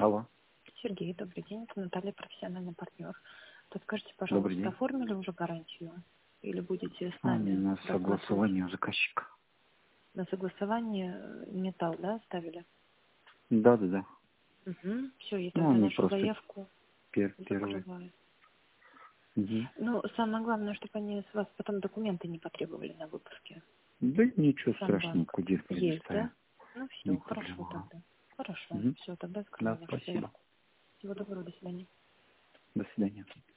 Алло. Сергей, добрый день. Это Наталья, профессиональный партнер. Подскажите, Добрый пожалуйста, день. оформили уже гарантию? Или будете с нами На рассматривать? согласование заказчика. На согласование металл, да, ставили? Да. Угу. Все, я Ну, тогда они нашу просто заявку первые. закрываю. Угу. Ну, самое главное, чтобы они с вас потом документы не потребовали на выпуске. Да ничего Сам страшного, банк куда есть, да? предоставим. Ну, Не все, хорошо проблема. тогда. Хорошо. Угу. Все, тогда Да, закрываю вашу спасибо. заявку. Всего доброго, до свидания. До свидания.